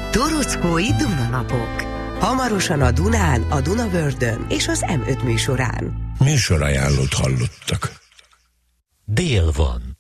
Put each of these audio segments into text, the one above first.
Torockói Dunanapok. Hamarosan a Dunán, a Dunavördön és az M5 műsorán. Műsorajánlót hallottak. Dél van.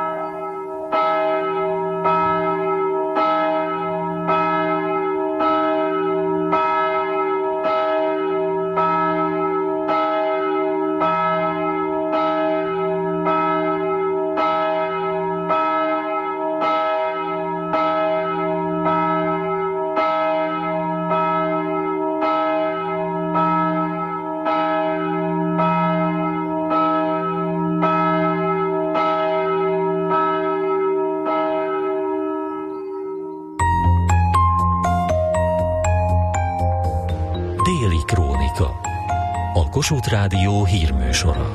Déli Krónika. A Kossuth Rádió hírműsora.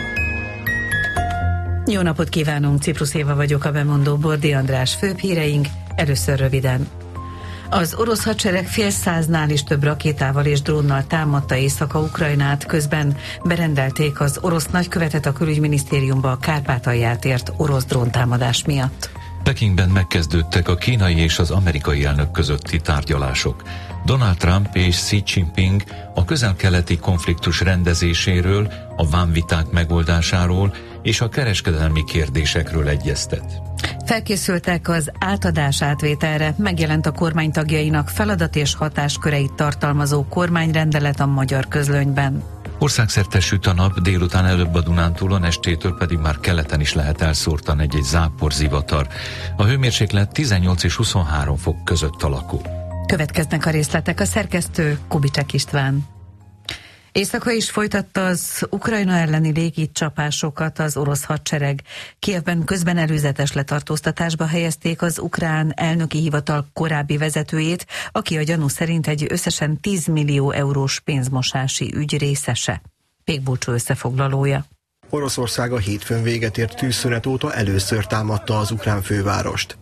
Jó napot kívánunk, Ciprus Éva vagyok, a bemondó Bordi András. Főbb híreink először röviden. Az orosz hadsereg fél száznál is több rakétával és drónnal támadta Észak-Ukrajnát, közben berendelték az orosz nagykövetet a külügyminisztériumba a Kárpátalját ért orosz dróntámadás miatt. Pekingben megkezdődtek a kínai és az amerikai elnök közötti tárgyalások. Donald Trump és Xi Jinping a közel-keleti konfliktus rendezéséről, a vámviták megoldásáról és a kereskedelmi kérdésekről egyeztet. Felkészültek az átadás átvételre, megjelent a kormány tagjainak feladat és hatásköreit tartalmazó kormányrendelet a Magyar Közlönyben. Országszerte süt a nap, délután előbb a Dunántúlon, estétől pedig már keleten is lehet elszórtan egy záporzivatar. A hőmérséklet 18 és 23 fok között alakul. Következnek a részletek, a szerkesztő Kubicek István. Éjszaka is folytatta az Ukrajna elleni légicsapásokat az orosz hadsereg. Kijevben közben előzetes letartóztatásba helyezték az ukrán elnöki hivatal korábbi vezetőjét, aki a gyanú szerint egy összesen 10 millió eurós pénzmosási ügy részese. Pékbúcsú összefoglalója. Oroszország a hétfőn véget ért tűzszünet óta először támadta az ukrán fővárost.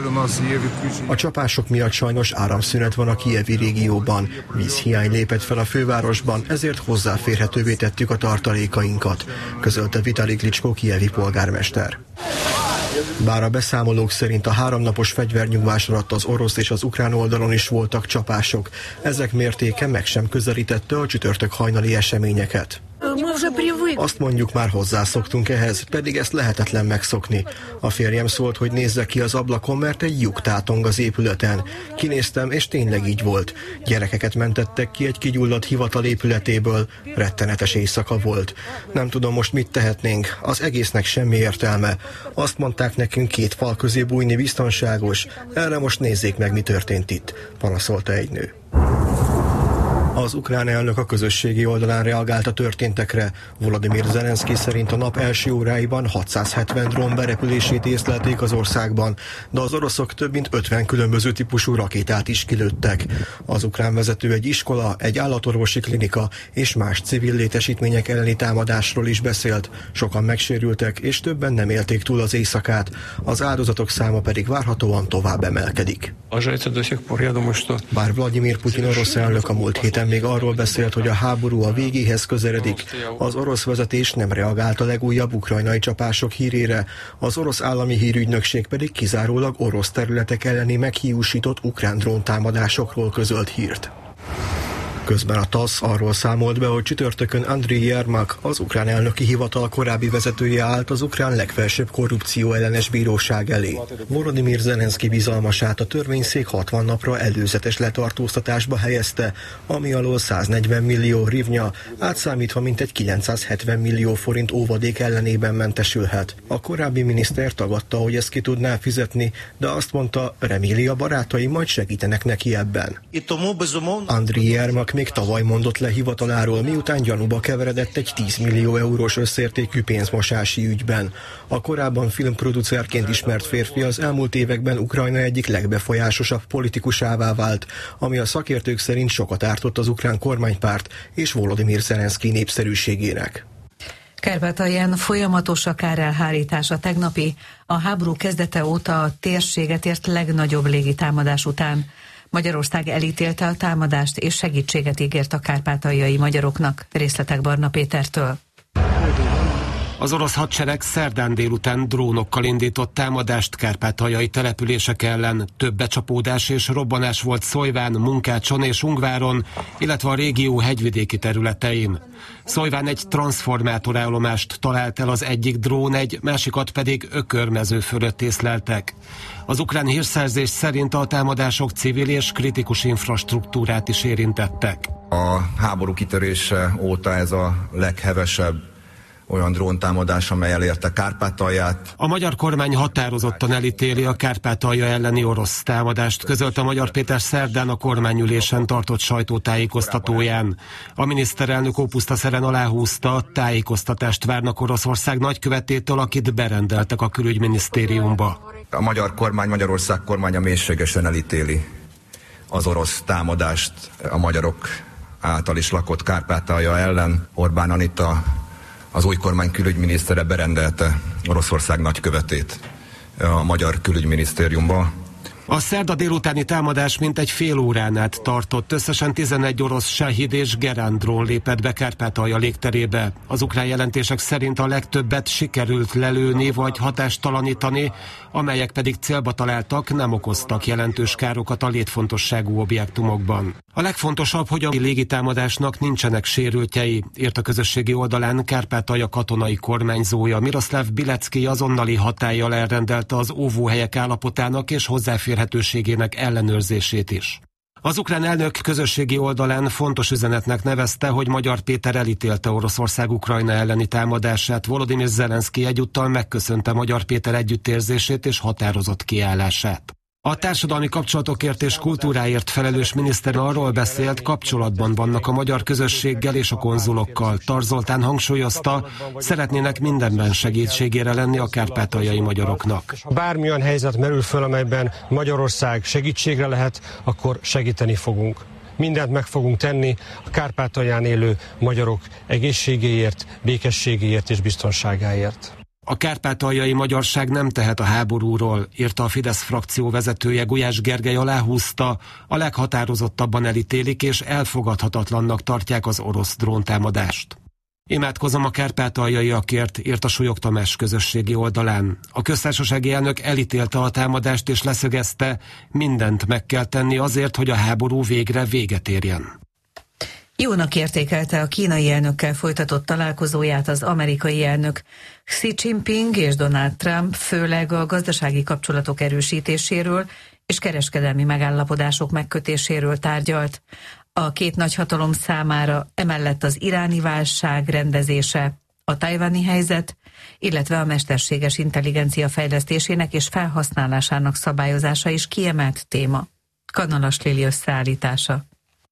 A csapások miatt sajnos áramszünet van a kijevi régióban. Vízhiány lépett fel a fővárosban, ezért hozzáférhetővé tettük a tartalékainkat, közölte Vitali Klitschko kijevi polgármester. Bár a beszámolók szerint a 3 napos fegyvernyugvás alatt az orosz és az ukrán oldalon is voltak csapások, ezek mértéke meg sem közelítette a csütörtök hajnali eseményeket. Azt mondjuk, már hozzászoktunk ehhez, pedig ezt lehetetlen megszokni. A férjem szólt, hogy nézzek ki az ablakon, mert egy lyuk tátong az épületen. Kinéztem, és tényleg így volt. Gyerekeket mentettek ki egy kigyulladt hivatal épületéből. Rettenetes éjszaka volt. Nem tudom most mit tehetnénk, az egésznek semmi értelme. Azt mondták nekünk, 2 fal közé bújni biztonságos. Erre most nézzék meg, mi történt itt, panaszolta egy nő. Az ukrán elnök a közösségi oldalán reagált a történtekre. Volodymyr Zelenszky szerint a nap első óráiban 670 drón berepülését észlelték az országban, de az oroszok több mint 50 különböző típusú rakétát is kilőttek. Az ukrán vezető egy iskola, egy állatorvosi klinika és más civil létesítmények elleni támadásról is beszélt. Sokan megsérültek, és többen nem élték túl az éjszakát. Az áldozatok száma pedig várhatóan tovább emelkedik. Bár Vladimir Putyin orosz elnök a múlt héten még arról beszélt, hogy a háború a végéhez közeledik, az orosz vezetés nem reagált a legújabb ukrajnai csapások hírére, az orosz állami hírügynökség pedig kizárólag orosz területek elleni meghiúsított ukrán dróntámadásokról közölt hírt. Közben a TASZ arról számolt be, hogy csütörtökön Andriy Yermak, az ukrán elnöki hivatal korábbi vezetője állt az ukrán legfelsőbb korrupció ellenes bíróság elé. Volodymyr Zelenszky bizalmasát a törvényszék 60 napra előzetes letartóztatásba helyezte, ami alól 140 millió hrivnya, átszámítva mintegy 970 millió forint óvadék ellenében mentesülhet. A korábbi miniszter tagadta, hogy ezt ki tudná fizetni, de azt mondta, reméli, a barátai majd segítenek neki ebben. Andriy Yermak még tavaly mondott le hivataláról, miután gyanúba keveredett egy 10 millió eurós összértékű pénzmosási ügyben. A korábban filmproducerként ismert férfi az elmúlt években Ukrajna egyik legbefolyásosabb politikusává vált, ami a szakértők szerint sokat ártott az ukrán kormánypárt és Volodymyr Zelenszky népszerűségének. Kárpátalján folyamatos a kárelhárítás. A tegnapi, a háború kezdete óta a térséget ért legnagyobb légitámadás után. Magyarország elítélte a támadást és segítséget ígért a kárpátaljai magyaroknak. Részletek Barna Pétertől. Az orosz hadsereg szerdán délután drónokkal indított támadást kárpátaljai települések ellen. Több becsapódás és robbanás volt Szojván, Munkácson és Ungváron, illetve a régió hegyvidéki területein. Szojván egy transzformátorállomást talált el az egyik drón, egy másikat pedig ökörmező fölött észleltek. Az ukrán hírszerzés szerint a támadások civil és kritikus infrastruktúrát is érintettek. A háború kitörése óta ez a leghevesebb olyan dróntámadás, amely elérte Kárpátalját. A magyar kormány határozottan elítéli a Kárpátalja elleni orosz támadást, közölte Magyar Péter szerdán a kormányülésen tartott sajtótájékoztatóján. A miniszterelnök ópusztaszeren aláhúzta, tájékoztatást várnak Oroszország nagykövetétől, akit berendeltek a külügyminisztériumba. A magyar kormány, Magyarország kormánya mélységesen elítéli az orosz támadást a magyarok által is lakott Kárpátalja ellen. Orbán Anita, az új kormány külügyminisztere berendelte Oroszország nagykövetét a magyar külügyminisztériumba. A szerda délutáni támadás mintegy fél órán át tartott. Összesen 11 orosz Sahid és Gerand drón lépett be Kárpátalja légterébe. Az ukrán jelentések szerint a legtöbbet sikerült lelőni vagy hatástalanítani, amelyek pedig célba találtak, nem okoztak jelentős károkat a létfontosságú objektumokban. A legfontosabb, hogy a légitámadásnak nincsenek sérültjei, írt a közösségi oldalán Kárpátalja katonai kormányzója. Miroszláv Bilecki azonnali hatállyal elrendelte az óvóhelyek állapotának és hozzáférhetőségének ellenőrzését is. Az ukrán elnök közösségi oldalán fontos üzenetnek nevezte, hogy Magyar Péter elítélte Oroszország Ukrajna elleni támadását. Volodymyr Zelenszky egyúttal megköszönte Magyar Péter együttérzését és határozott kiállását. A társadalmi kapcsolatokért és kultúráért felelős miniszter arról beszélt, kapcsolatban vannak a magyar közösséggel és a konzulokkal. Tar Zoltán hangsúlyozta, szeretnének mindenben segítségére lenni a kárpátaljai magyaroknak. Ha bármilyen helyzet merül föl, amelyben Magyarország segítségre lehet, akkor segíteni fogunk. Mindent meg fogunk tenni a Kárpátalján élő magyarok egészségéért, békességéért és biztonságáért. A kárpátaljai magyarság nem tehet a háborúról, írta a Fidesz frakció vezetője. Gulyás Gergely aláhúzta, a leghatározottabban elítélik és elfogadhatatlannak tartják az orosz dróntámadást. Imádkozom a kárpátaljaiakért, írt a Súlyog Tamás közösségi oldalán. A köztársasági elnök elítélte a támadást és leszögezte, mindent meg kell tenni azért, hogy a háború végre véget érjen. Jónak értékelte a kínai elnökkel folytatott találkozóját az amerikai elnök. Xi Jinping és Donald Trump főleg a gazdasági kapcsolatok erősítéséről és kereskedelmi megállapodások megkötéséről tárgyalt. A két nagyhatalom számára emellett az iráni válság rendezése, a tajvani helyzet, illetve a mesterséges intelligencia fejlesztésének és felhasználásának szabályozása is kiemelt téma. Kanalas Lili összeállítása.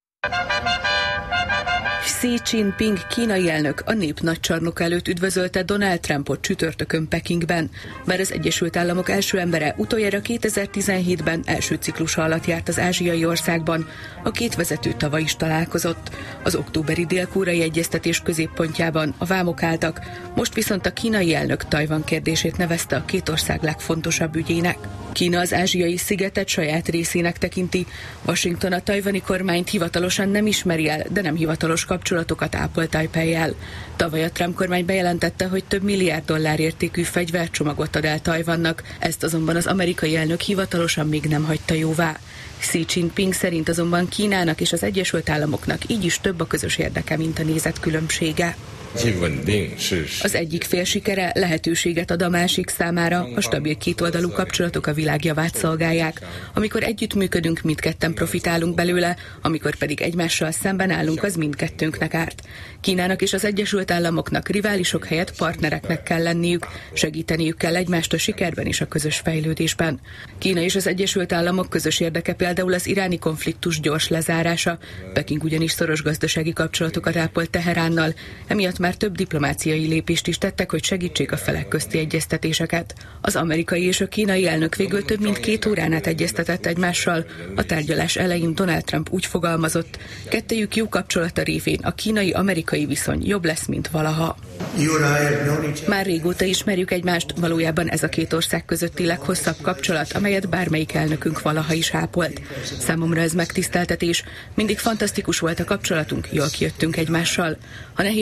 Xi Jinping kínai elnök a nép nagycsarnoka előtt üdvözölte Donald Trumpot csütörtökön Pekingben. Bár az Egyesült Államok első embere utoljára 2017-ben első ciklusa alatt járt az ázsiai országban, a két vezető tavaly is találkozott. Az októberi dél-koreai egyeztetés középpontjában a vámok álltak, most viszont a kínai elnök Tajvan kérdését nevezte a két ország legfontosabb ügyének. Kína az ázsiai szigetet saját részének tekinti, Washington a tajvani kormányt hivatalosan nem ismeri el, de nem hivatalos kapcsolatokat ápol Tajpejjel. Tavaly a Trump kormány bejelentette, hogy több milliárd dollár értékű fegyvercsomagot ad el Tajvannak, ezt azonban az amerikai elnök hivatalosan még nem hagyta jóvá. Xi Jinping szerint azonban Kínának és az Egyesült Államoknak így is több a közös érdeke, mint a nézetkülönbsége. Az egyik fél sikere lehetőséget ad a másik számára, a stabil kétoldalú kapcsolatok a világ javát szolgálják. Amikor együttműködünk, mindketten profitálunk belőle, amikor pedig egymással szemben állunk, az mindkettőnknek árt. Kínának és az Egyesült Államoknak riválisok helyett partnereknek kell lenniük, segíteniük kell egymást a sikerben és a közös fejlődésben. Kína és az Egyesült Államok közös érdeke például az iráni konfliktus gyors lezárása. Peking ugyanis szoros gazdasági kapcsolatokat ápol Teheránnal, emiatt már több diplomáciai lépést is tettek, hogy segítsék a felek közti egyeztetéseket. Az amerikai és a kínai elnök végül több mint 2 órán át egyeztetett egymással. A tárgyalás elején Donald Trump úgy fogalmazott, kettejük jó kapcsolata révén a kínai-amerikai viszony jobb lesz, mint valaha. Már régóta ismerjük egymást, valójában ez a két ország közötti leghosszabb kapcsolat, amelyet bármelyik elnökünk valaha is ápolt. Számomra ez megtiszteltetés, mindig fantasztikus volt a kapcsolatunk, jól kijöttünk egymással. A nehézségek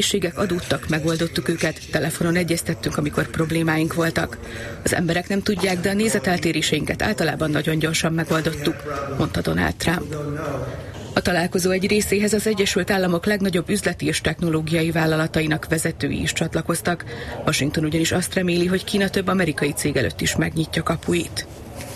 adódtak, megoldottuk őket, telefonon egyeztettünk, amikor problémáink voltak. Az emberek nem tudják, de a nézeteltéréseinket általában nagyon gyorsan megoldottuk, mondta Donald Trump. A találkozó egy részéhez az Egyesült Államok legnagyobb üzleti és technológiai vállalatainak vezetői is csatlakoztak. Washington ugyanis azt reméli, hogy Kína több amerikai cég előtt is megnyitja kapuit.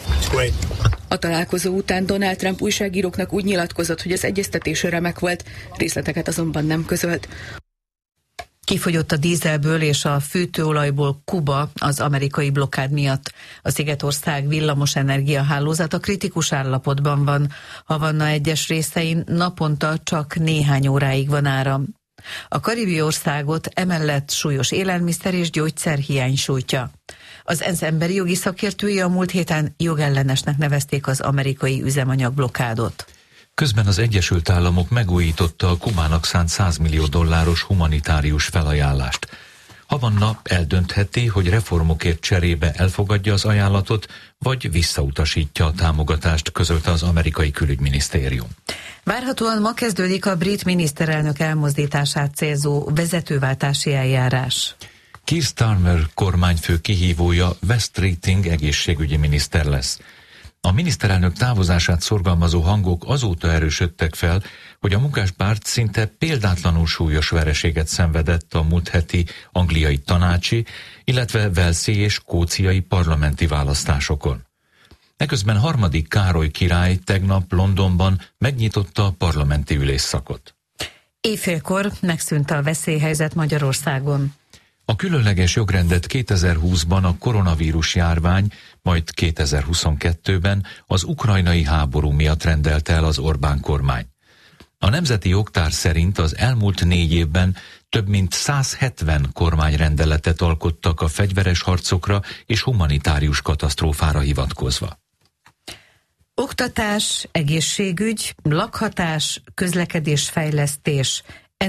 A találkozó után Donald Trump újságíróknak úgy nyilatkozott, hogy az egyeztetés remek volt, részleteket azonban nem közölt. Kifogyott a dízelből és a fűtőolajból Kuba az amerikai blokkád miatt. A Szigetország villamosenergia hálózata kritikus állapotban van. Havanna egyes részein naponta csak néhány óráig van áram. A karibi országot emellett súlyos élelmiszer és gyógyszerhiány sújtja. Az ENSZ emberi jogi szakértői a múlt héten jogellenesnek nevezték az amerikai üzemanyagblokádot. Közben az Egyesült Államok megújította a Kubának szánt $100 millió humanitárius felajánlást. Havanna eldöntheti, hogy reformokért cserébe elfogadja az ajánlatot, vagy visszautasítja a támogatást, közölte az amerikai külügyminisztérium. Várhatóan ma kezdődik a brit miniszterelnök elmozdítását célzó vezetőváltási eljárás. Keir Starmer kormányfő kihívója West Keating egészségügyi miniszter lesz. A miniszterelnök távozását szorgalmazó hangok azóta erősödtek fel, hogy a munkáspárt szinte példátlanul súlyos vereséget szenvedett a múlt heti angliai tanácsi, illetve walesi és skóciai parlamenti választásokon. Eközben harmadik Károly király tegnap Londonban megnyitotta a parlamenti ülésszakot. Éjfélkor megszűnt a veszélyhelyzet Magyarországon. A különleges jogrendet 2020-ban a koronavírus járvány, majd 2022-ben az ukrajnai háború miatt rendelte el az Orbán kormány. A Nemzeti Jogtár szerint az elmúlt 4 évben több mint 170 kormányrendeletet alkottak a fegyveres harcokra és humanitárius katasztrófára hivatkozva. Oktatás, egészségügy, lakhatás, közlekedésfejlesztés,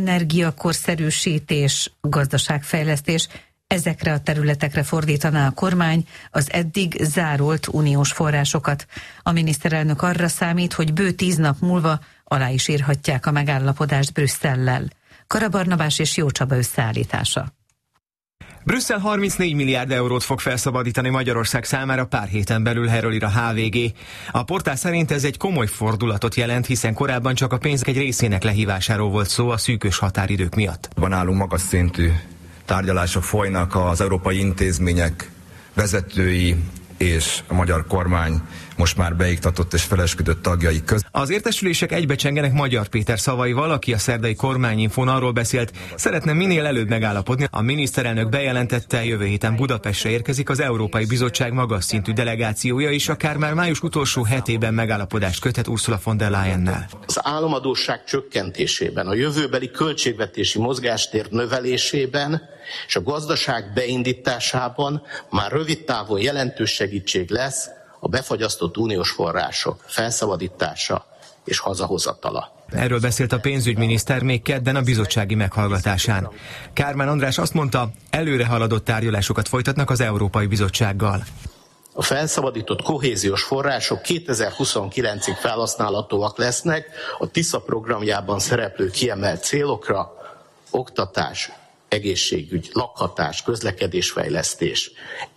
energiakorszerűsítés, gazdaságfejlesztés, ezekre a területekre fordítaná a kormány az eddig zárolt uniós forrásokat. A miniszterelnök arra számít, hogy bő 10 nap múlva alá is írhatják a megállapodást Brüsszellel. Kara Barnabás és Jó Csaba összeállítása. Brüsszel 34 milliárd eurót fog felszabadítani Magyarország számára pár héten belül, erről ír a HVG. A portál szerint ez egy komoly fordulatot jelent, hiszen korábban csak a pénzek egy részének lehívásáról volt szó a szűkös határidők miatt. Nálunk magas szintű tárgyalások folynak az európai intézmények vezetői és a magyar kormány most már beiktatott és felesküdött tagjai között. Az értesülések egybecsengenek Magyar Péter szavaival, aki a szerdai kormányinfón arról beszélt, szeretne minél előbb megállapodni. A miniszterelnök bejelentette, jövő héten Budapestre érkezik az Európai Bizottság magas szintű delegációja, és akár már május utolsó hetében megállapodást köthet Ursula von der Leyennel. Az államadósság csökkentésében, a jövőbeli költségvetési mozgástér növelésében és a gazdaság beindításában már rövid távon jelentős segítség lesz a befagyasztott uniós források felszabadítása és hazahozatala. Erről beszélt a pénzügyminiszter még kedden a bizottsági meghallgatásán. Kármán András azt mondta, előre haladott tárgyalásokat folytatnak az Európai Bizottsággal. A felszabadított kohéziós források 2029-ig felhasználhatóak lesznek a TISZA programjában szereplő kiemelt célokra: oktatás, egészségügy, lakhatás, közlekedésfejlesztés,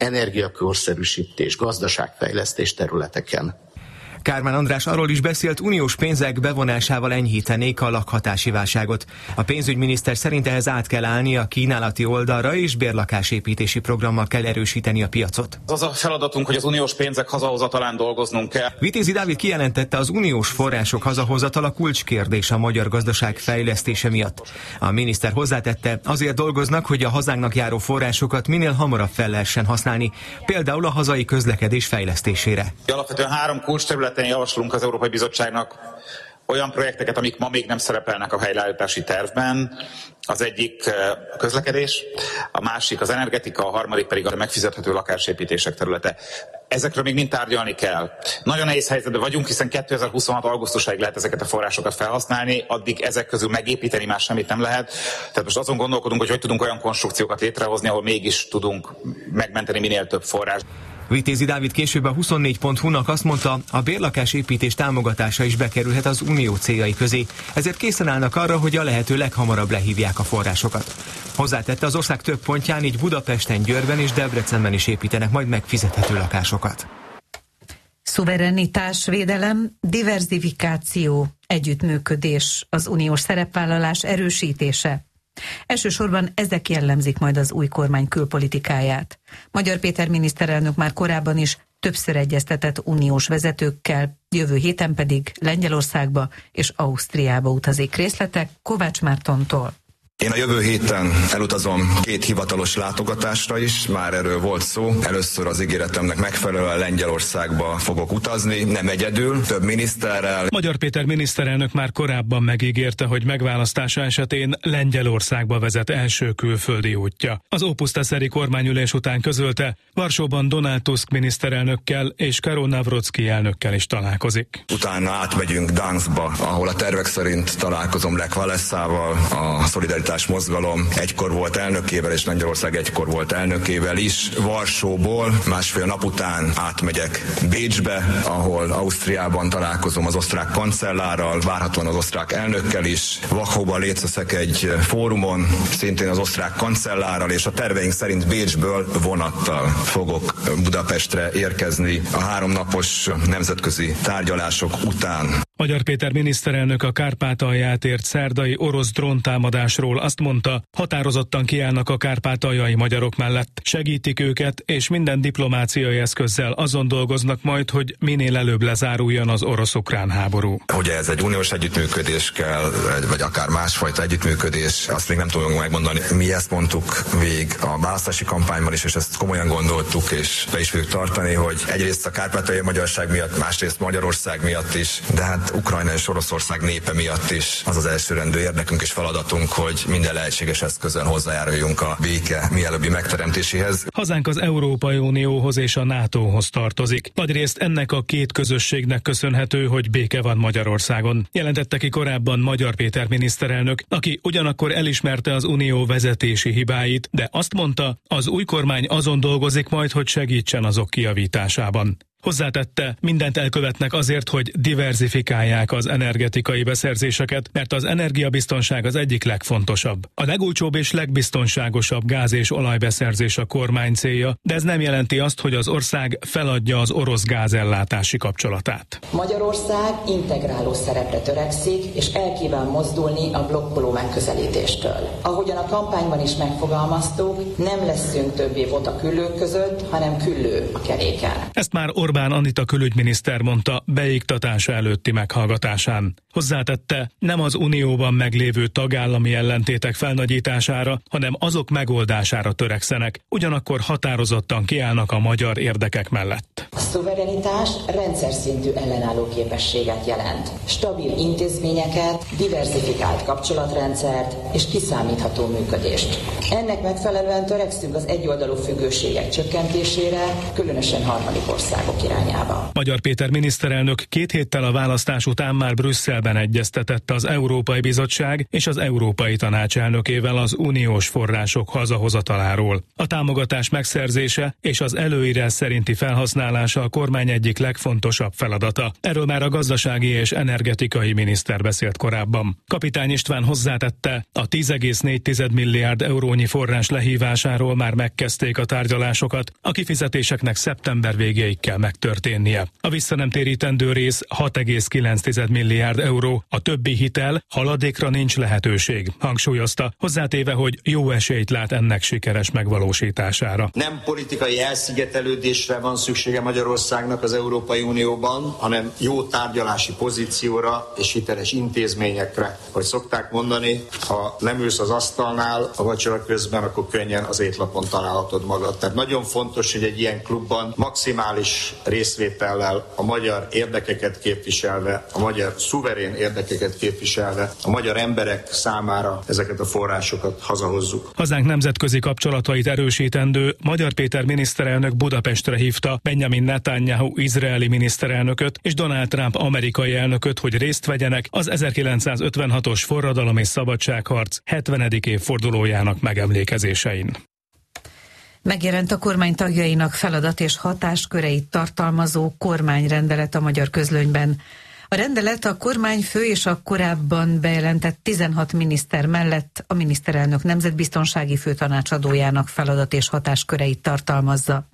energiakorszerűsítés, gazdaságfejlesztés területeken. Kármán András arról is beszélt, uniós pénzek bevonásával enyhítenék a lakhatási válságot. A pénzügyminiszter szerint ehhez át kell állni a kínálati oldalra, és bérlakásépítési programmal kell erősíteni a piacot. Az a feladatunk, hogy az uniós pénzek hazahozatalán dolgoznunk kell. Vitézi Dávid kijelentette, az uniós források hazahozatala kulcskérdés a magyar gazdaság fejlesztése miatt. A miniszter hozzátette, azért dolgoznak, hogy a hazánknak járó forrásokat minél hamarabb fel lehessen használni, például a hazai közlekedés fejlesztésére. Alapvetően 3 kulcsterületen javaslunk az Európai Bizottságnak olyan projekteket, amik ma még nem szerepelnek a helyreállítási tervben. Az egyik a közlekedés, a másik az energetika, a harmadik pedig a megfizethető lakásépítések területe. Ezekről még mind tárgyalni kell. Nagyon nehéz helyzetben vagyunk, hiszen 2026. augusztusáig lehet ezeket a forrásokat felhasználni, addig ezek közül megépíteni már semmit nem lehet. Tehát most azon gondolkodunk, hogy tudunk olyan konstrukciókat létrehozni, ahol mégis tudunk megmenteni minél több forrást. Vitézi Dávid később a 24.hu-nak azt mondta, a bérlakásépítés támogatása is bekerülhet az unió céljai közé, ezért készen állnak arra, hogy a lehető leghamarabb lehívják a forrásokat. Hozzátette, az ország több pontján, így Budapesten, Győrben és Debrecenben is építenek majd megfizethető lakásokat. Szuverenitásvédelem, diverzifikáció, együttműködés, az uniós szerepvállalás erősítése. Elsősorban ezek jellemzik majd az új kormány külpolitikáját. Magyar Péter miniszterelnök már korábban is többször egyeztetett uniós vezetőkkel, jövő héten pedig Lengyelországba és Ausztriába utazik. Részletek Kovács Mártontól. Én a jövő héten elutazom 2 hivatalos látogatásra is, már erről volt szó. Először az ígéretemnek megfelelően Lengyelországba fogok utazni, nem egyedül, több miniszterrel. Magyar Péter miniszterelnök már korábban megígérte, hogy megválasztása esetén Lengyelországba vezet első külföldi útja. Az Ópusztaszeri kormányülés után közölte, Varsóban Donald Tusk miniszterelnökkel és Karol Nawrocki elnökkel is találkozik. Utána átmegyünk Gdanskba, ahol a tervek szerint találkozom Lech Walesával, a Szolidaritás Mozgalom egykor volt elnökével, és Lengyelország egykor volt elnökével is. Varsóból másfél nap után átmegyek Bécsbe, ahol Ausztriában találkozom az osztrák kancellárral, várhatóan az osztrák elnökkel is. Wachauban létezek egy fórumon, szintén az osztrák kancellárral, és a terveink szerint Bécsből vonattal fogok Budapestre érkezni a 3 napos nemzetközi tárgyalások után. Magyar Péter miniszterelnök a Kárpátalját ért szerdai orosz dróntámadásról azt mondta, határozottan kiállnak a kárpátaljai magyarok mellett, segítik őket, és minden diplomáciai eszközzel azon dolgoznak majd, hogy minél előbb lezáruljon az orosz-ukrán háború. Hogy ez egy uniós együttműködés kell, vagy akár másfajta együttműködés, azt még nem tudunk megmondani. Mi ezt mondtuk végig a választási kampányban is, és ezt komolyan gondoltuk, és be is fogjuk tartani, hogy egyrészt a kárpátaljai magyarság miatt, másrészt Magyarország miatt is, de hát Ukrajna és Oroszország népe miatt is az az elsőrendű érdekünk és feladatunk, hogy minden lehetséges eszközön hozzájáruljunk a béke mielőbbi megteremtéséhez. Hazánk az Európai Unióhoz és a NATO-hoz tartozik. Nagyrészt ennek a 2 közösségnek köszönhető, hogy béke van Magyarországon. Jelentette ki korábban Magyar Péter miniszterelnök, aki ugyanakkor elismerte az unió vezetési hibáit, de azt mondta, az új kormány azon dolgozik majd, hogy segítsen azok kijavításában. Hozzátette, mindent elkövetnek azért, hogy diverzifikálják az energetikai beszerzéseket, mert az energiabiztonság az egyik legfontosabb. A legolcsóbb és legbiztonságosabb gáz- és olajbeszerzés a kormány célja, de ez nem jelenti azt, hogy az ország feladja az orosz gázellátási kapcsolatát. Magyarország integráló szerepre törekszik, és el kíván mozdulni a blokkoló megközelítéstől. Ahogyan a kampányban is megfogalmaztuk, nem leszünk többé vota küllők között, hanem küllő a keréken. Ezt már Orbán Anita külügyminiszter mondta beiktatása előtti meghallgatásán. Hozzátette, nem az unióban meglévő tagállami ellentétek felnagyítására, hanem azok megoldására törekszenek, ugyanakkor határozottan kiállnak a magyar érdekek mellett. A szuverenitás rendszer szintű ellenálló képességet jelent. Stabil intézményeket, diverzifikált kapcsolatrendszert és kiszámítható működést. Ennek megfelelően törekszünk az egyoldalú függőségek csökkentésére, különösen harmadik országok irányába. Magyar Péter miniszterelnök 2 héttel a választás után már Brüsszelben egyeztetett az Európai Bizottság és az Európai Tanács elnökével az uniós források hazahozataláról. A támogatás megszerzése és az előírás szerinti felhasználása a kormány egyik legfontosabb feladata. Erről már a gazdasági és energetikai miniszter beszélt korábban. Kapitány István hozzátette, a 10,4 milliárd eurónyi forrás lehívásáról már megkezdték a tárgyalásokat, a kifizetéseknek szeptember végéig kell megtörténnie. A visszanemtérítendő rész 6,9 milliárd euró, a többi hitel, haladékra nincs lehetőség, hangsúlyozta, hozzátéve, hogy jó esélyt lát ennek sikeres megvalósítására. Nem politikai elszigetelődésre van szüksége Magyarországnak az Európai Unióban, hanem jó tárgyalási pozícióra és hiteles intézményekre. Hogy szokták mondani, ha nem ülsz az asztalnál a vacsora közben, akkor könnyen az étlapon találhatod magad. Tehát nagyon fontos, hogy egy ilyen klubban maximális részvétellel, a magyar érdekeket képviselve, a magyar szuverén érdekeket képviselve, a magyar emberek számára ezeket a forrásokat hazahozzuk. Hazánk nemzetközi kapcsolatait erősítendő Magyar Péter miniszterelnök Budapestre hívta Benjamin Netanyahu izraeli miniszterelnököt és Donald Trump amerikai elnököt, hogy részt vegyenek az 1956-os forradalom és szabadságharc 70. évfordulójának megemlékezésein. Megjelent a kormány tagjainak feladat és hatásköreit tartalmazó kormányrendelet a Magyar Közlönyben. A rendelet a kormányfő és a korábban bejelentett 16 miniszter mellett a miniszterelnök nemzetbiztonsági főtanácsadójának feladat és hatásköreit tartalmazza.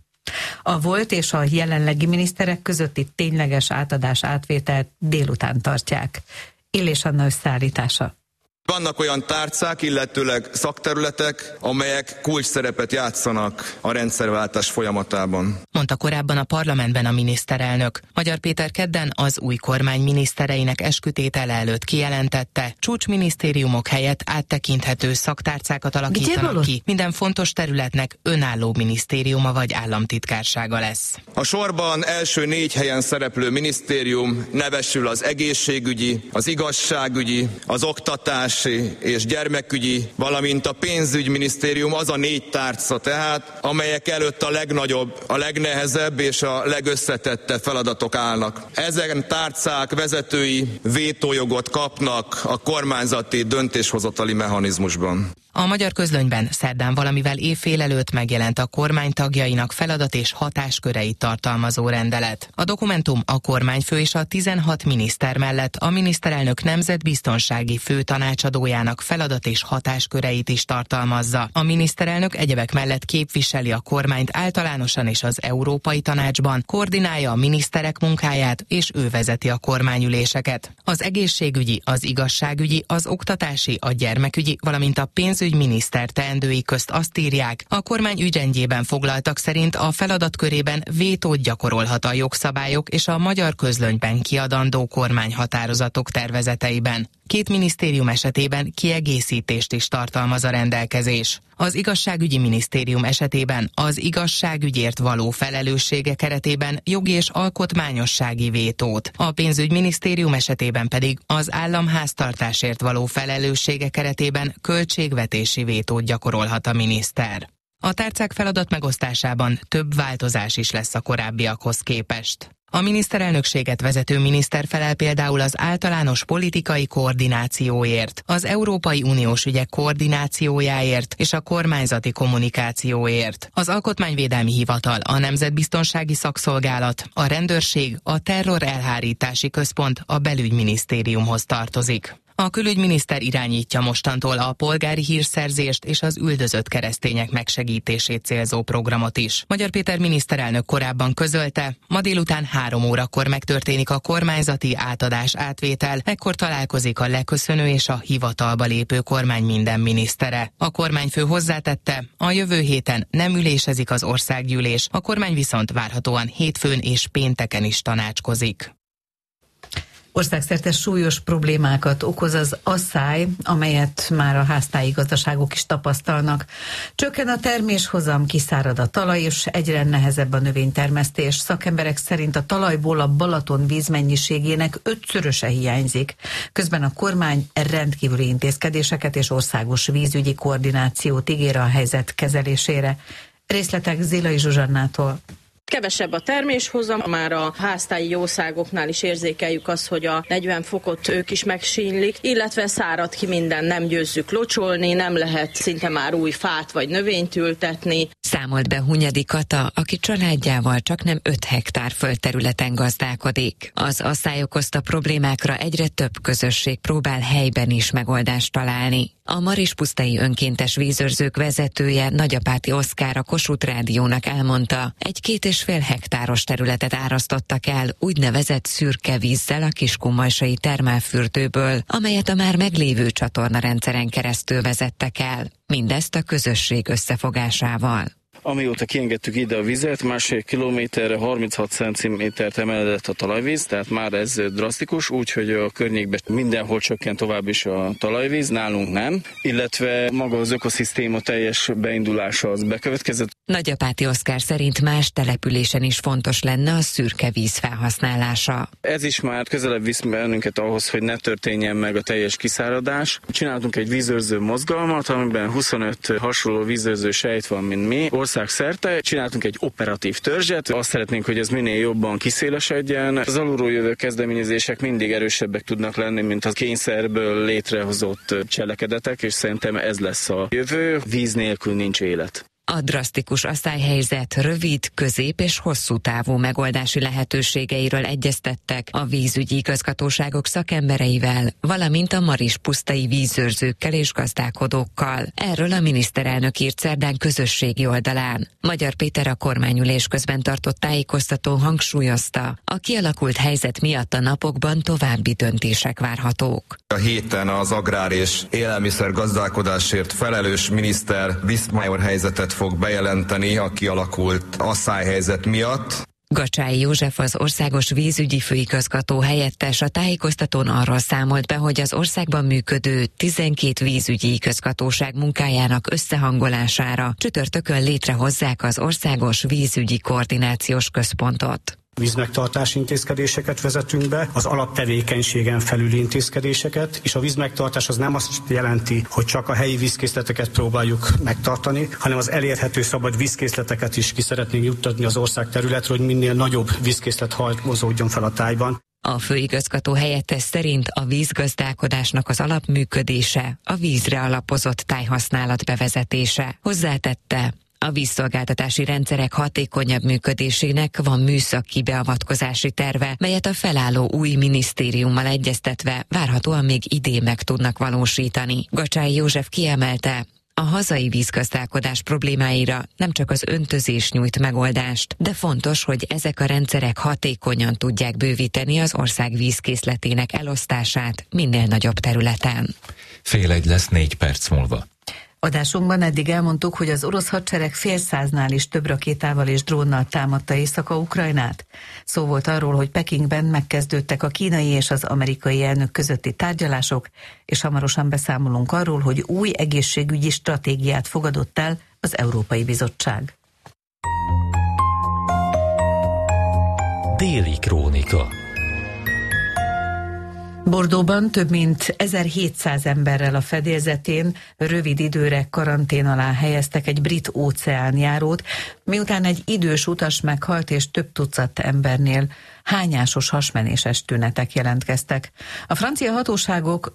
A volt és a jelenlegi miniszterek közötti tényleges átadás-átvételt délután tartják. Illés Anna összeállítása. Vannak olyan tárcák, illetőleg szakterületek, amelyek kulcsszerepet játszanak a rendszerváltás folyamatában. Mondta korábban a parlamentben a miniszterelnök. Magyar Péter kedden az új kormány minisztereinek eskütétele előtt kijelentette, csúcsminisztériumok helyett áttekinthető szaktárcákat alakítanak ki. Minden fontos területnek önálló minisztériuma vagy államtitkársága lesz. A sorban első 4 helyen szereplő minisztérium nevesül az egészségügyi, az igazságügyi, az oktatás és gyermekügyi, valamint a pénzügyminisztérium, az a 4 tárca tehát, amelyek előtt a legnagyobb, a legnehezebb és a legösszetettebb feladatok állnak. Ezen tárcák vezetői vétójogot kapnak a kormányzati döntéshozatali mechanizmusban. A Magyar Közlönyben szerdán valamivel évfél előtt megjelent a kormány tagjainak feladat és hatásköreit tartalmazó rendelet. A dokumentum a kormányfő és a 16 miniszter mellett a miniszterelnök nemzetbiztonsági főtanácsadójának feladat és hatásköreit is tartalmazza. A miniszterelnök egyebek mellett képviseli a kormányt általánosan és az Európai Tanácsban, koordinálja a miniszterek munkáját és ő vezeti a kormányüléseket. Az egészségügyi, az igazságügyi, az oktatási, a gyermekügyi, valamint a pénzügyminiszter teendői közt azt írják, a kormány ügyrendjében foglaltak szerint a feladatkörében vétót gyakorolhat a jogszabályok és a Magyar Közlönyben kiadandó kormányhatározatok tervezeteiben. 2 minisztérium esetében kiegészítést is tartalmaz a rendelkezés. Az igazságügyi minisztérium esetében az igazságügyért való felelőssége keretében jogi és alkotmányossági vétót, a pénzügyminisztérium esetében pedig az államháztartásért való felelőssége keretében költségvetési vétót gyakorolhat a miniszter. A tárcák feladat megosztásában több változás is lesz a korábbiakhoz képest. A miniszterelnökséget vezető miniszter felel például az általános politikai koordinációért, az Európai Uniós ügyek koordinációjáért és a kormányzati kommunikációért. Az Alkotmányvédelmi Hivatal, a Nemzetbiztonsági Szakszolgálat, a Rendőrség, a Terrorelhárítási Központ a Belügyminisztériumhoz tartozik. A külügyminiszter irányítja mostantól a polgári hírszerzést és az üldözött keresztények megsegítését célzó programot is. Magyar Péter miniszterelnök korábban közölte, ma délután 3 órakor megtörténik a kormányzati átadás-átvétel, ekkor találkozik a leköszönő és a hivatalba lépő kormány minden minisztere. A kormányfő hozzátette, a jövő héten nem ülésezik az országgyűlés, a kormány viszont várhatóan hétfőn és pénteken is tanácskozik. Országszerte súlyos problémákat okoz az asszály, amelyet már a háztáji gazdaságok is tapasztalnak. Csökken a terméshozam, kiszárad a talaj, és egyre nehezebb a növénytermesztés. Szakemberek szerint a talajból a Balaton vízmennyiségének 5-szöröse hiányzik. Közben a kormány rendkívüli intézkedéseket és országos vízügyi koordinációt ígér a helyzet kezelésére. Részletek Zilai Zsuzsannától. Kevesebb a terméshozam, már a háztáji jószágoknál is érzékeljük azt, hogy a 40 fokot ők is megsínlik, illetve szárad ki minden, nem győzzük locsolni, nem lehet szinte már új fát vagy növényt ültetni. Számolt be Hunyadi Kata, aki családjával csaknem 5 hektár földterületen gazdálkodik. Az asszály okozta problémákra egyre több közösség próbál helyben is megoldást találni. A Marispusztai Önkéntes Vízőrzők vezetője, Nagyapáti Oszkár a Kossuth Rádiónak elmondta, egy 2,5 hektáros területet árasztottak el úgynevezett szürke vízzel a Kiskunmajsai termálfürdőből, amelyet a már meglévő csatornarendszeren keresztül vezettek el. Mindezt a közösség összefogásával. Amióta kiengedtük ide a vizet, 1,5 kilométerre 36 cm-t emelkedett a talajvíz, tehát már ez drasztikus, úgyhogy a környékben mindenhol csökkent tovább is a talajvíz, nálunk nem, illetve maga az ökoszisztéma teljes beindulása az bekövetkezett. Nagyapáti Oszkár szerint más településen is fontos lenne a szürke víz felhasználása. Ez is már közelebb visz bennünket ahhoz, hogy ne történjen meg a teljes kiszáradás. Csináltunk egy vízőrző mozgalmat, amiben 25 hasonló vízőrző sejt van, mint mi, országszerte. Csináltunk egy operatív törzset, azt szeretnénk, hogy ez minél jobban kiszélesedjen. Az alulról jövő kezdeményezések mindig erősebbek tudnak lenni, mint a kényszerből létrehozott cselekedetek, és szerintem ez lesz a jövő. Víz nélkül nincs élet. A drasztikus asszályhelyzet rövid, közép és hosszú távú megoldási lehetőségeiről egyeztettek a vízügyi igazgatóságok szakembereivel, valamint a marispusztai vízőrzőkkel és gazdálkodókkal. Erről a miniszterelnök írt szerdán közösségi oldalán. Magyar Péter a kormányülés közben tartott tájékoztatón hangsúlyozta, a kialakult helyzet miatt a napokban további döntések várhatók. A héten az agrár és élelmiszer gazdálkodásért felelős miniszter Viszmajor helyzetet fog bejelenteni a kialakult asszályhelyzet miatt. Gacsái József, az országos vízügyi főigazgató helyettes a tájékoztatón arról számolt be, hogy az országban működő 12 vízügyi igazgatóság munkájának összehangolására csütörtökön létrehozzák az országos vízügyi koordinációs központot. Vízmegtartási intézkedéseket vezetünk be, az alaptevékenységen felüli intézkedéseket, és a vízmegtartás az nem azt jelenti, hogy csak a helyi vízkészleteket próbáljuk megtartani, hanem az elérhető szabad vízkészleteket is ki szeretnénk juttatni az ország területre, hogy minél nagyobb vízkészlet halmozódjon fel a tájban. A főigazgató helyettes szerint a vízgazdálkodásnak az alapműködése a vízre alapozott tájhasználat bevezetése. Hozzátette, a vízszolgáltatási rendszerek hatékonyabb működésének van műszaki beavatkozási terve, melyet a felálló új minisztériummal egyeztetve várhatóan még idén meg tudnak valósítani. Gacsái József kiemelte, a hazai vízgazdálkodás problémáira nem csak az öntözés nyújt megoldást, de fontos, hogy ezek a rendszerek hatékonyan tudják bővíteni az ország vízkészletének elosztását minél nagyobb területen. 1:30 lesz 4 perc múlva. Adásunkban eddig elmondtuk, hogy az orosz hadsereg fél száznál is több rakétával és drónnal támadta Észak-Ukrajnát. Szó volt arról, hogy Pekingben megkezdődtek a kínai és az amerikai elnök közötti tárgyalások, és hamarosan beszámolunk arról, hogy új egészségügyi stratégiát fogadott el az Európai Bizottság. Déli krónika. Bordeauxban több mint 1700 emberrel a fedélzetén rövid időre karantén alá helyeztek egy brit óceánjárót, miután egy idős utas meghalt és több tucat embernél hányásos hasmenéses tünetek jelentkeztek. A francia hatóságok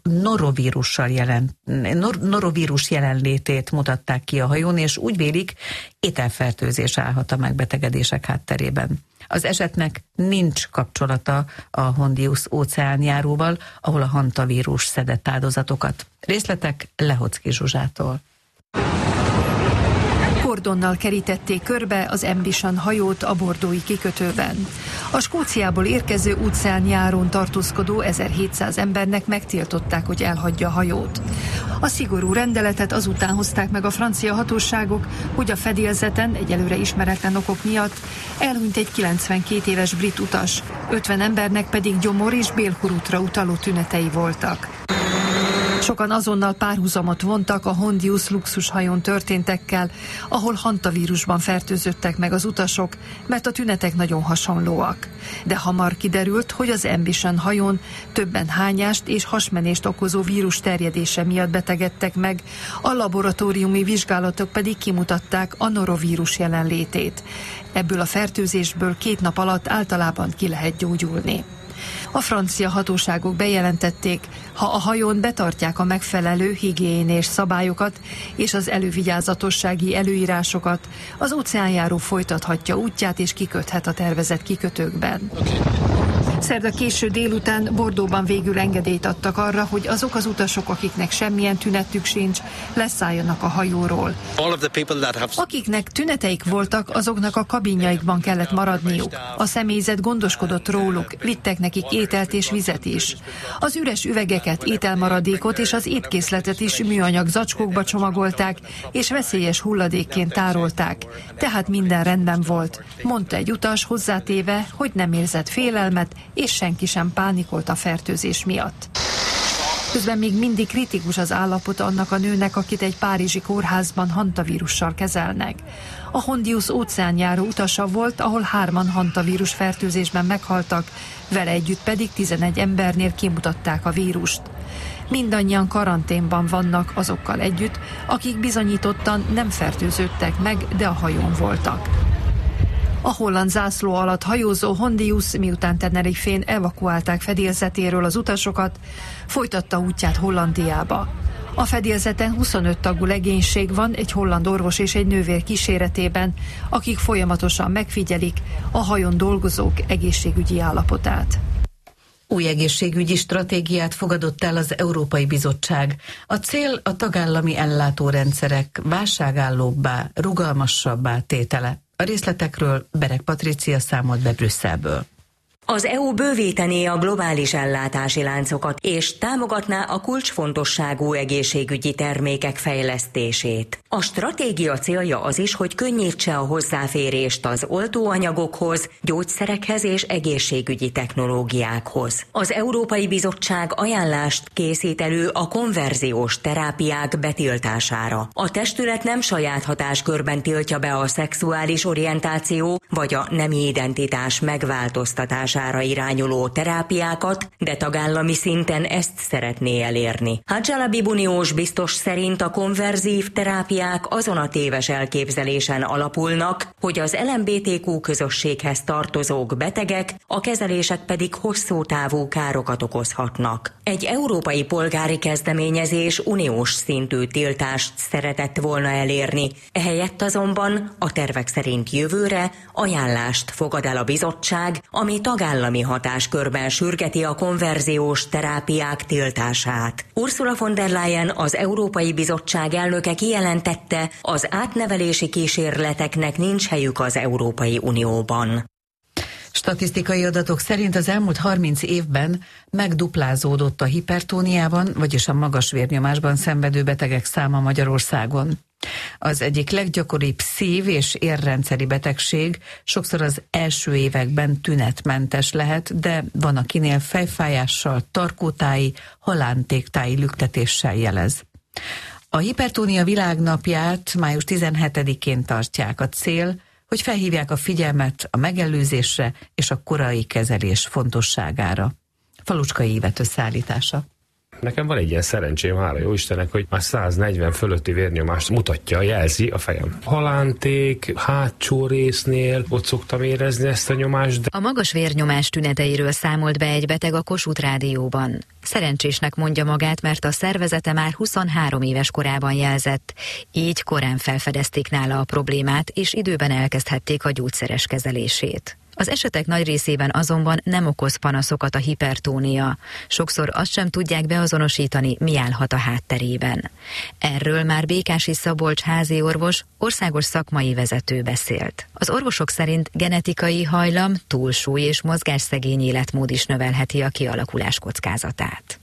norovírus jelenlétét mutatták ki a hajón, és úgy vélik, ételfertőzés állhat a megbetegedések hátterében. Az esetnek nincs kapcsolata a Hondius óceánjáróval, ahol a hantavírus szedett áldozatokat. Részletek Lehocki Zsuzsától. Kordonnal kerítették körbe az Ambition hajót a bordeauxi kikötőben. A Skóciából érkező óceánjárón tartózkodó 1700 embernek megtiltották, hogy elhagyja a hajót. A szigorú rendeletet azután hozták meg a francia hatóságok, hogy a fedélzeten egyelőre ismeretlen okok miatt elhunyt egy 92 éves brit utas, 50 embernek pedig gyomor- és bélkurútra utaló tünetei voltak. Sokan azonnal párhuzamot vontak a Hondius luxushajón történtekkel, ahol hantavírusban fertőzöttek meg az utasok, mert a tünetek nagyon hasonlóak. De hamar kiderült, hogy az Ambition hajón többen hányást és hasmenést okozó vírus terjedése miatt betegedtek meg, a laboratóriumi vizsgálatok pedig kimutatták a norovírus jelenlétét. Ebből a fertőzésből 2 nap alatt általában ki lehet gyógyulni. A francia hatóságok bejelentették, ha a hajón betartják a megfelelő higiénés szabályokat és az elővigyázatossági előírásokat, az óceánjáró folytathatja útját és kiköthet a tervezett kikötőkben. Szerda késő délután Bordeauxban végül engedélyt adtak arra, hogy azok az utasok, akiknek semmilyen tünetük sincs, leszálljanak a hajóról. Akiknek tüneteik voltak, azoknak a kabinjaikban kellett maradniuk. A személyzet gondoskodott róluk, vittek nekik ételt és vizet is. Az üres üvegeket, ételmaradékot és az étkészletet is műanyag zacskókba csomagolták, és veszélyes hulladékként tárolták. Tehát minden rendben volt, mondta egy utas, hozzátéve, hogy nem érzett félelmet, és senki sem pánikolt a fertőzés miatt. Közben még mindig kritikus az állapota annak a nőnek, akit egy párizsi kórházban hantavírussal kezelnek. A Hondius óceánjáró utasa volt, ahol 3-an hantavírus fertőzésben meghaltak, vele együtt pedig 11 embernél kimutatták a vírust. Mindannyian karanténban vannak azokkal együtt, akik bizonyítottan nem fertőződtek meg, de a hajón voltak. A holland zászló alatt hajózó Hondius, miután Tenerifén evakuálták fedélzetéről az utasokat, folytatta útját Hollandiába. A fedélzeten 25 tagú legénység van, egy holland orvos és egy nővér kíséretében, akik folyamatosan megfigyelik a hajón dolgozók egészségügyi állapotát. Új egészségügyi stratégiát fogadott el az Európai Bizottság. A cél a tagállami ellátórendszerek válságállóbbá, rugalmasabbá tétele. A részletekről Bereg Patricia számolt be Brüsszelből. Az EU bővítené a globális ellátási láncokat, és támogatná a kulcsfontosságú egészségügyi termékek fejlesztését. A stratégia célja az is, hogy könnyítse a hozzáférést az oltóanyagokhoz, gyógyszerekhez és egészségügyi technológiákhoz. Az Európai Bizottság ajánlást készít elő a konverziós terápiák betiltására. A testület nem saját hatáskörben tiltja be a szexuális orientáció vagy a nemi identitás megváltoztatására irányuló terápiákat, de tagállami szinten ezt szeretné elérni. Hadjalabi uniós biztos szerint a konverzív terápiák azon a téves elképzelésen alapulnak, hogy az LMBTQ közösséghez tartozók betegek, a kezelések pedig hosszú távú károkat okozhatnak. Egy európai polgári kezdeményezés uniós szintű tiltást szeretett volna elérni, ehelyett azonban a tervek szerint jövőre ajánlást fogad el a bizottság, ami tagállami hatáskörben sürgeti a konverziós terápiák tiltását. Ursula von der Leyen, az Európai Bizottság elnöke kijelentette, az átnevelési kísérleteknek nincs helyük az Európai Unióban. Statisztikai adatok szerint az elmúlt 30 évben megduplázódott a hipertóniában, vagyis a magas vérnyomásban szenvedő betegek száma Magyarországon. Az egyik leggyakoribb szív- és érrendszeri betegség sokszor az első években tünetmentes lehet, de van, akinél fejfájással, tarkótáji, halántéktáji lüktetéssel jelez. A hipertónia világnapját május 17-én tartják. A cél, hogy felhívják a figyelmet a megelőzésre és a korai kezelés fontosságára. Falucskai Ívet összeállítása. Nekem van egy ilyen szerencsém, hála jó Istennek, hogy már 140 fölötti vérnyomást mutatja, jelzi a fejem. Halánték, hátsó résznél ott szoktam érezni ezt a nyomást. De... A magas vérnyomás tüneteiről számolt be egy beteg a Kossuth Rádióban. Szerencsésnek mondja magát, mert a szervezete már 23 éves korában jelzett, így korán felfedezték nála a problémát, és időben elkezdhették a gyógyszeres kezelését. Az esetek nagy részében azonban nem okoz panaszokat a hipertónia. Sokszor azt sem tudják beazonosítani, mi állhat a hátterében. Erről már Békási Szabolcs házi orvos, országos szakmai vezető beszélt. Az orvosok szerint genetikai hajlam, túlsúly és mozgásszegény életmód is növelheti a kialakulás kockázatát.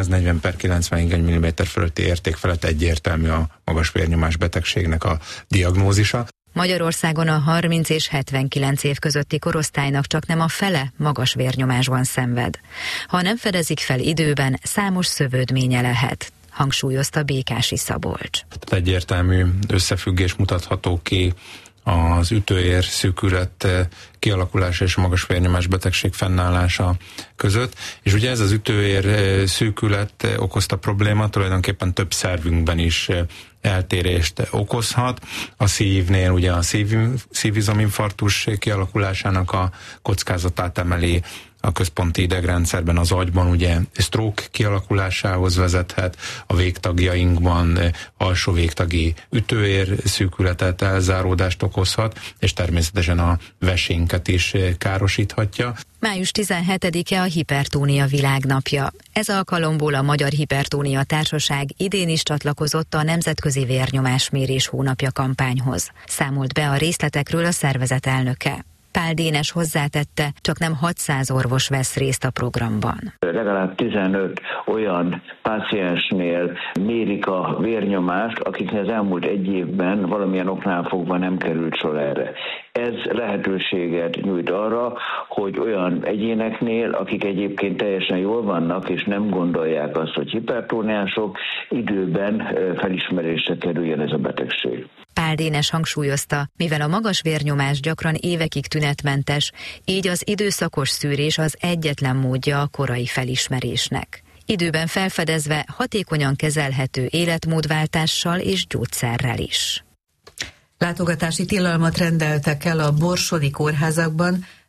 140/91 mm fölötti érték felett egyértelmű a magas vérnyomás betegségnek a diagnózisa. Magyarországon a 30 és 79 év közötti korosztálynak csaknem a fele magas vérnyomásban szenved. Ha nem fedezik fel időben, számos szövődménye lehet, hangsúlyozta Békási Szabolcs. Egyértelmű összefüggés mutatható ki az ütőér szűkület kialakulása és a magas vérnyomás betegség fennállása között. És ugye ez az ütőér szűkület okozta probléma tulajdonképpen több szervünkben is eltérést okozhat. A szívnél ugye a szívizominfarktus kialakulásának a kockázatát emeli, a központi idegrendszerben, az agyban ugye stroke kialakulásához vezethet, a végtagjainkban alsó végtagi ütőér szűkületet, elzáródást okozhat, és természetesen a vesénket is károsíthatja. Május 17-e a Hipertónia világnapja. Ez alkalomból a Magyar Hipertónia Társaság idén is csatlakozott a Nemzetközi Vérnyomásmérés hónapja kampányhoz. Számolt be a részletekről a szervezet elnöke. Pál Dénes hozzátette, csaknem 600 orvos vesz részt a programban. Legalább 15 olyan páciensnél mérik a vérnyomást, akiknek az elmúlt egy évben valamilyen oknál fogva nem került sor erre. Ez lehetőséget nyújt arra, hogy olyan egyéneknél, akik egyébként teljesen jól vannak, és nem gondolják azt, hogy hipertóniások, időben felismerésre kerüljen ez a betegség. Pál Dénes hangsúlyozta, mivel a magas vérnyomás gyakran évekig tünetmentes, így az időszakos szűrés az egyetlen módja a korai felismerésnek. Időben felfedezve hatékonyan kezelhető életmódváltással és gyógyszerrel is. Látogatási tilalmat rendeltek el a borsodi kórházakban,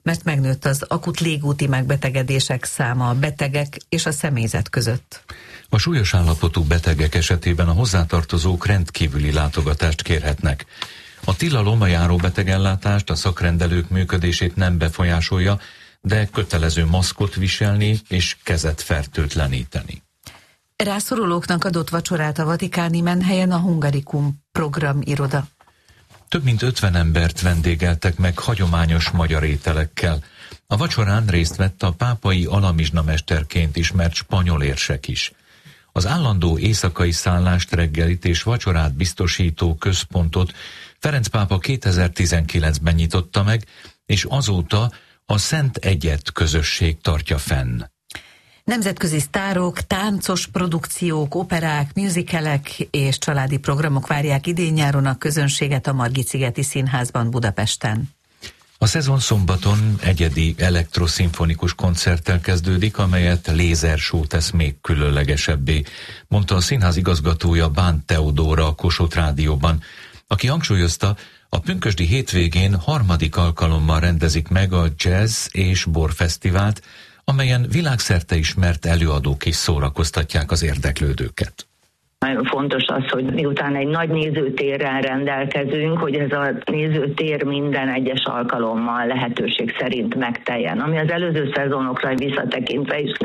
mert megnőtt az akut légúti megbetegedések száma a betegek és a személyzet között. A súlyos állapotú betegek esetében a hozzátartozók rendkívüli látogatást kérhetnek. A tilalom a járóbetegellátást, a szakrendelők működését nem befolyásolja, de kötelező maszkot viselni és kezet fertőtleníteni. Rászorulóknak adott vacsorát a vatikáni menhelyen a Hungarikum programiroda. Több mint 50 embert vendégeltek meg hagyományos magyar ételekkel. A vacsorán részt vett a pápai alamizsnamesterként ismert spanyol érsek is. Az állandó éjszakai szállást, reggelit és vacsorát biztosító központot Ferenc pápa 2019-ben nyitotta meg, és azóta a Szent Egyet közösség tartja fenn. Nemzetközi sztárok, táncos produkciók, operák, musicalek és családi programok várják idén-nyáron a közönséget a Margit-szigeti Színházban Budapesten. A szezon szombaton egyedi elektroszimfonikus koncerttel kezdődik, amelyet lézershow tesz még különlegesebbé, mondta a színház igazgatója Bán Teodóra a Kossuth Rádióban, aki hangsúlyozta, a pünkösdi hétvégén harmadik alkalommal rendezik meg a Jazz és Borfesztivált, amelyen világszerte ismert előadók is szórakoztatják az érdeklődőket. Nagyon fontos az, hogy miután egy nagy nézőtérrel rendelkezünk, hogy ez a nézőtér minden egyes alkalommal lehetőség szerint megteljen. Ami az előző szezonokra visszatekintve is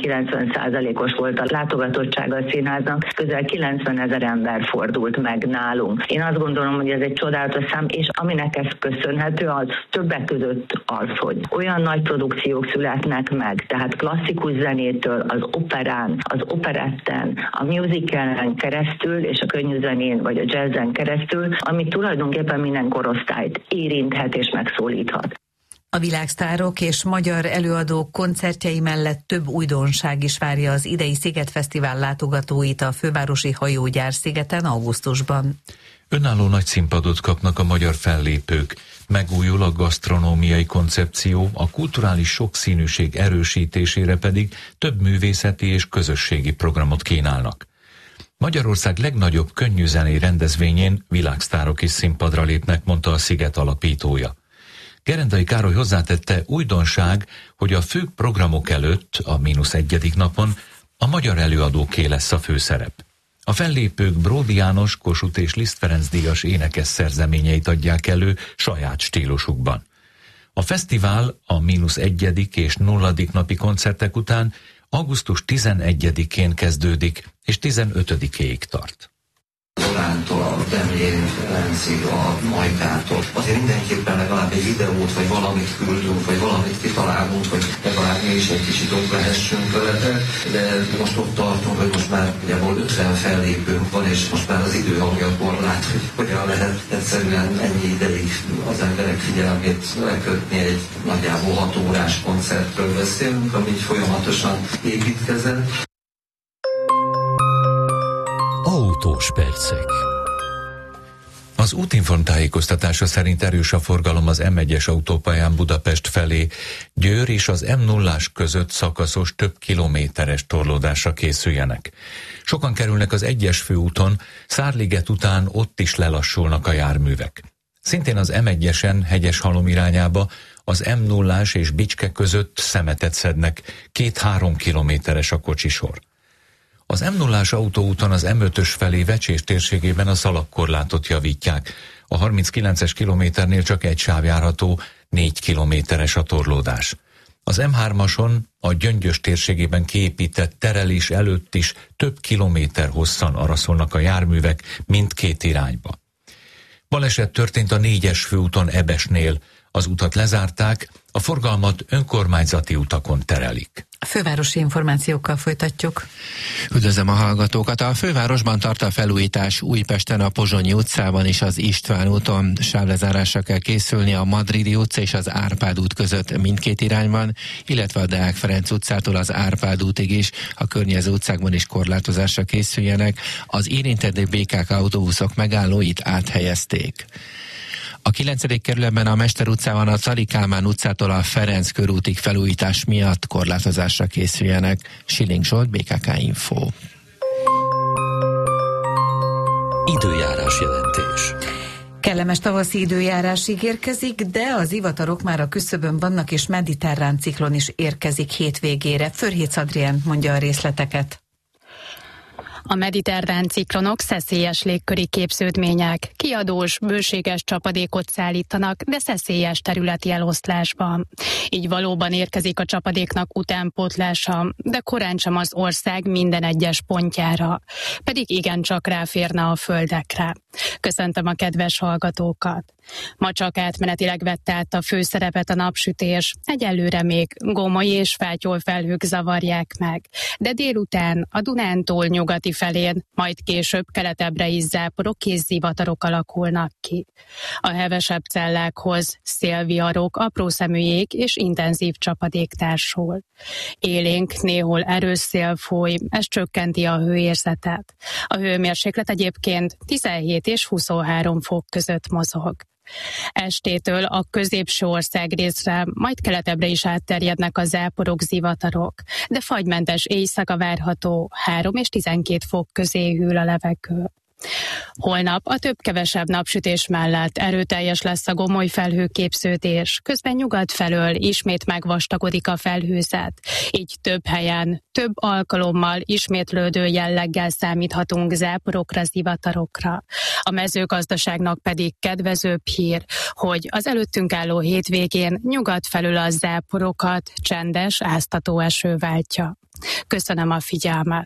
80-90%-os volt a látogatottsága a színháznak, közel 90 000 ember fordult meg nálunk. Én azt gondolom, hogy ez egy csodálatos szám, és aminek ez köszönhető, az többek között az, hogy olyan nagy produkciók születnek meg, tehát klasszikus zenétől, az operán, az operetten, a musicalen keresztül, és a könnyűzenén vagy a jazzen keresztül, ami tulajdonképpen minden korosztályt érinthet és megszólíthat. A világsztárok és magyar előadók koncertjei mellett több újdonság is várja az idei Szigetfesztivál látogatóit a fővárosi hajógyár szigeten augusztusban. Önálló nagy színpadot kapnak a magyar fellépők, megújul a gasztronómiai koncepció, a kulturális sokszínűség erősítésére pedig több művészeti és közösségi programot kínálnak. Magyarország legnagyobb könnyűzenei rendezvényén világsztárok is színpadra lépnek, mondta a Sziget alapítója. Gerendai Károly hozzátette, újdonság, hogy a fő programok előtt, a -1. napon a magyar előadóké lesz a főszerep. A fellépők Bródi János, Kossuth és Liszt Ferenc díjas énekes szerzeményeit adják elő saját stílusukban. A fesztivál a -1. és 0. napi koncertek után augusztus 11-én kezdődik, és 15-éig tart. Zorántól, a Demjén, Ferencig, a Majkától. Azért mindenképpen legalább egy videót, vagy valamit küldünk, vagy valamit kitalálunk, hogy legalább mi is egy kicsit ott lehessünk veletek, de most ott tartunk, hogy most már ugye 50 fellépőnk van, és most már az idő hangja korlát, hogy hogyan lehet egyszerűen ennyi ideig az emberek figyelmét lekötni. Egy nagyjából 6 órás koncertről beszélünk, ami folyamatosan építkezett. Autós percek. Az Útinform tájékoztatása szerint erős a forgalom az M1-es autópályán Budapest felé. Győr és az M0-ás között szakaszos több kilométeres torlódásra készüljenek. Sokan kerülnek az 1-es főúton, Szárliget után ott is lelassulnak a járművek. Szintén az M1-esen Hegyeshalom irányába az M0-ás és Bicske között szemetet szednek, 2-3 kilométeres a kocsisor. Az M0-ás autóúton az M5-ös felé Vecsés térségében a szalagkorlátot javítják. A 39-es kilométernél csak egy sáv járható, 4 kilométeres a torlódás. Az M3-ason a Gyöngyös térségében kiépített terelés előtt is több kilométer hosszan araszolnak a járművek mindkét irányba. Baleset történt a 4-es főúton Ebesnél. Az utat lezárták, a forgalmat önkormányzati utakon terelik. A fővárosi információkkal folytatjuk. Üdvözlöm a hallgatókat! A fővárosban tart a felújítás. Újpesten a Pozsonyi utcában és az István úton sávlezárásra kell készülni a Madridi utca és az Árpád út között mindkét irányban, illetve a Deák Ferenc utcától az Árpád útig is, a környező utcákban is korlátozásra készüljenek. Az érintett BKK autóbuszok megállóit áthelyezték. A 9. kerületben a Mester utcában a Czary Kálmán utcától a Ferenc körútig felújítás miatt korlátozásra készüljenek. Schilling Zsolt, BKK Info. Időjárás jelentés. Kellemes tavaszi időjárás ígérkezik, de az zivatarok már a küszöbön vannak, és mediterrán ciklon is érkezik hétvégére. Förhécz Adrián mondja a részleteket. A mediterrán ciklonok szeszélyes légköri képződmények, kiadós, bőséges csapadékot szállítanak, de szeszélyes területi eloszlásban. Így valóban érkezik a csapadéknak utánpótlása, de korán sem az ország minden egyes pontjára, pedig igencsak ráférne a földekre. Köszöntöm a kedves hallgatókat! Ma csak átmenetileg vette át a főszerepet a napsütés, egyelőre még gomoly és fátyolfelhők zavarják meg, de délután a Dunántúl nyugati felén, majd később keletebbre is záporok és zivatarok alakulnak ki. A hevesebb cellákhoz szélviharok, apró szeműjég és intenzív csapadék társul. Élénk, néhol erős szél fúj, ez csökkenti a hőérzetet. A hőmérséklet egyébként 17 és 23 fok között mozog. Estétől a középső országrészre, majd keletebbre is átterjednek a záporok, zivatarok, de fagymentes éjszaka várható, 3 és 12 fok közé hűl a levegő. Holnap a több-kevesebb napsütés mellett erőteljes lesz a gomoly felhőképződés, közben nyugat felől ismét megvastagodik a felhőzet, így több helyen, több alkalommal ismétlődő jelleggel számíthatunk záporokra, zivatarokra. A mezőgazdaságnak pedig kedvezőbb hír, hogy az előttünk álló hétvégén nyugat felől a záporokat csendes, áztató eső váltja. Köszönöm a figyelmet!